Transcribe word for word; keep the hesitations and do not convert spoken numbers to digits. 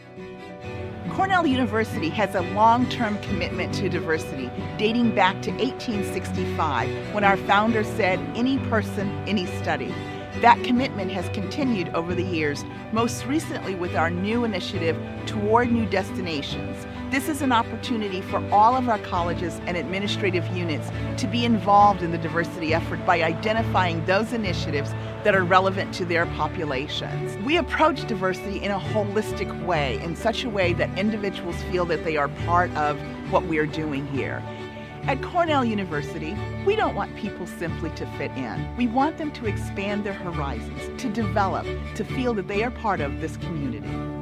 Cornell University has a long-term commitment to diversity dating back to eighteen sixty-five, when our founder said, "Any person, any study." That commitment has continued over the years, most recently with our new initiative, Toward New Destinations. This is an opportunity for all of our colleges and administrative units to be involved in the diversity effort by identifying those initiatives that are relevant to their populations. We approach diversity in a holistic way, in such a way that individuals feel that they are part of what we are doing here. At Cornell University, we don't want people simply to fit in. We want them to expand their horizons, to develop, to feel that they are part of this community.